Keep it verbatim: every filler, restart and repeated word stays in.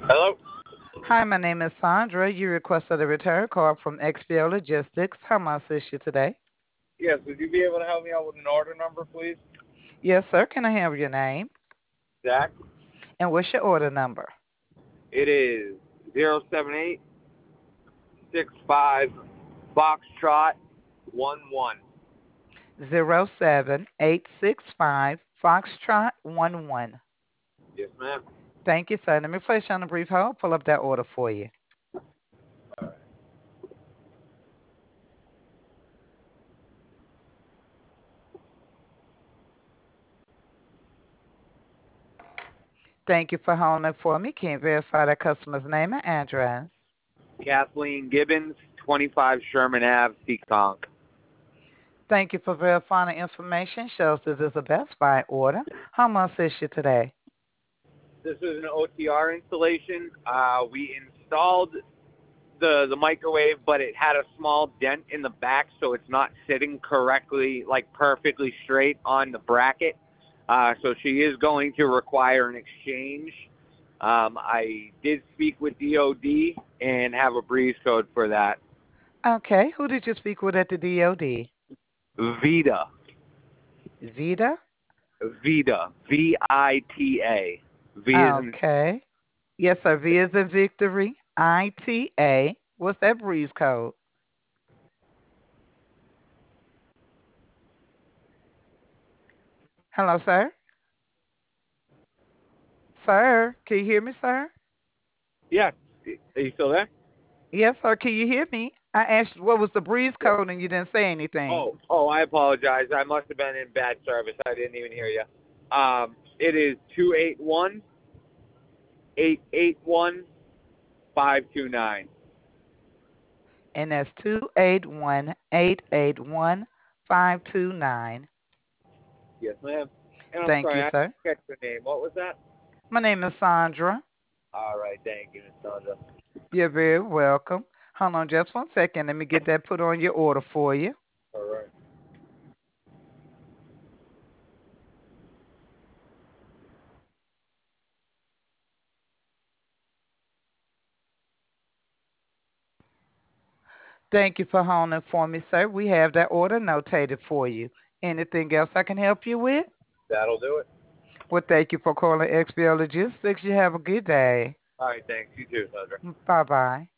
Hello? Hi, my name is Sandra. You requested a return call from X P O Logistics. How may I assist you today? Yes, would you be able to help me out with an order number, please? Yes, sir. Can I have your name? Zach? And what's your order number? It is zero seven eight six five Foxtrot one one. Zero seven eight six five Foxtrot one one. Yes, ma'am. Thank you, sir. Let me place you on a brief hold. Pull up that order for you. Thank you for holding for me. Can you verify that customer's name and address? Kathleen Gibbons, twenty-five Sherman Ave, Seekonk. Thank you for verifying the information. Shows this is a Best Buy order. How may I assist you today? This is an O T R installation. Uh, we installed the the microwave, but it had a small dent in the back, so it's not sitting correctly, like perfectly straight on the bracket. Uh, so she is going to require an exchange. Um, I did speak with D O D and have a breeze code for that. Okay. Who did you speak with at the D O D? Vita. Vita? Vita. V I T A. V is in Okay. Yes, sir. V is in victory. I T A. What's that breeze code? Hello, sir. Sir, can you hear me, sir? Yes. Are you still there? Yes, sir. Can you hear me? I asked you what was the breeze Yes. code and you didn't say anything. Oh, oh, I apologize. I must have been in bad service. I didn't even hear you. Um, it is two eight one eight eight one five two nine. And that's two eight one eight eight one five two nine. Yes, ma'am. And I'm Thank sorry, you, I sir. didn't catch your name. What was that? My name is Sandra. All right, thank you, Miss Sandra. You're very welcome. Hold on just one second. Let me get that put on your order for you. All right. Thank you for holding for me, sir. We have that order notated for you. Anything else I can help you with? That'll do it. Well, thank you for calling X B L Logistics. You have a good day. All right, thanks. You too, Sandra. Bye bye.